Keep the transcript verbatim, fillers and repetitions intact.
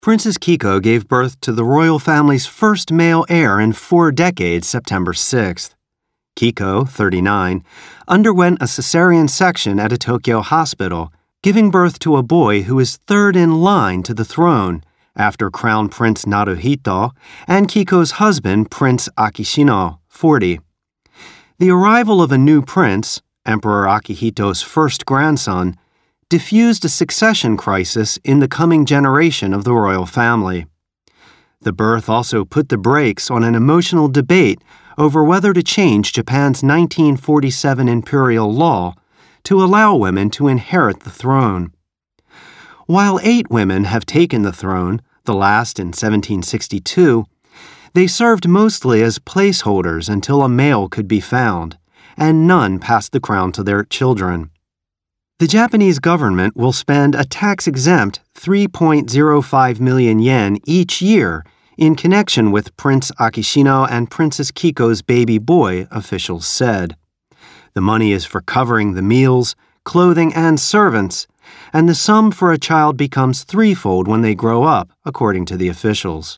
Princess Kiko gave birth to the royal family's first male heir in four decades September sixth. Kiko, thirty-nine, underwent a cesarean section at a Tokyo hospital, giving birth to a boy who is third in line to the throne, after Crown Prince Naruhito and Kiko's husband, Prince Akishino, forty. The arrival of a new prince, Emperor Akihito's first grandson, diffused a succession crisis in the coming generation of the royal family. The birth also put the brakes on an emotional debate over whether to change Japan's nineteen forty-seven imperial law to allow women to inherit the throne. While eight women have taken the throne, the last in seventeen sixty-two, they served mostly as placeholders until a male could be found, and none passed the crown to their children. The Japanese government will spend a tax-exempt three point zero five million yen each year in connection with Prince Akishino and Princess Kiko's baby boy, officials said. The money is for covering the meals, clothing, and servants, and the sum for a child becomes threefold when they grow up, according to the officials.